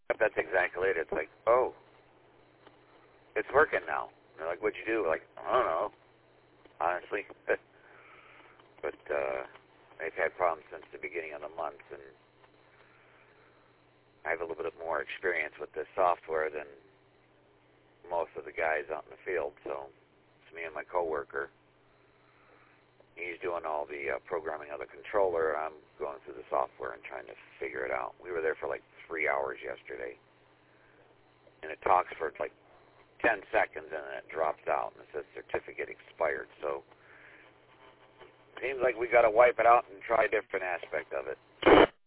That's exactly it. It's like, oh, it's working now. And they're like, what'd you do? Like, I don't know, honestly. but they've had problems since the beginning of the month, and I have a little bit more experience with this software than most of the guys out in the field. So it's me and my coworker. He's doing all the programming of the controller. I'm going through the software and trying to figure it out. We were there for like 3 hours yesterday. And it talks for like 10 seconds and then it drops out and it says certificate expired. So it seems like we got to wipe it out and try a different aspect of it.